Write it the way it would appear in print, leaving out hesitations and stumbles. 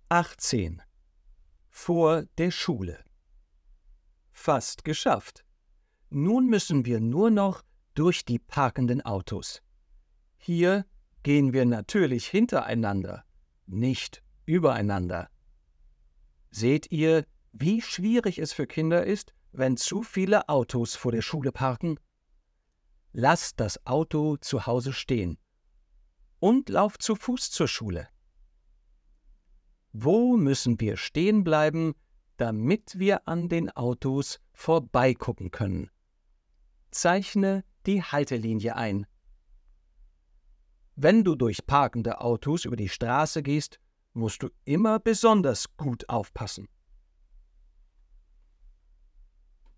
18. Vor der Schule. Fast geschafft. Nun müssen wir nur noch durch die parkenden Autos. Hier gehen wir natürlich hintereinander, nicht übereinander. Seht ihr, wie schwierig es für Kinder ist, wenn zu viele Autos vor der Schule parken? Lasst das Auto zu Hause stehen und lauft zu Fuß zur Schule. Wo müssen wir stehen bleiben, damit wir an den Autos vorbeigucken können? Zeichne die Haltelinie ein. Wenn du durch parkende Autos über die Straße gehst, musst du immer besonders gut aufpassen.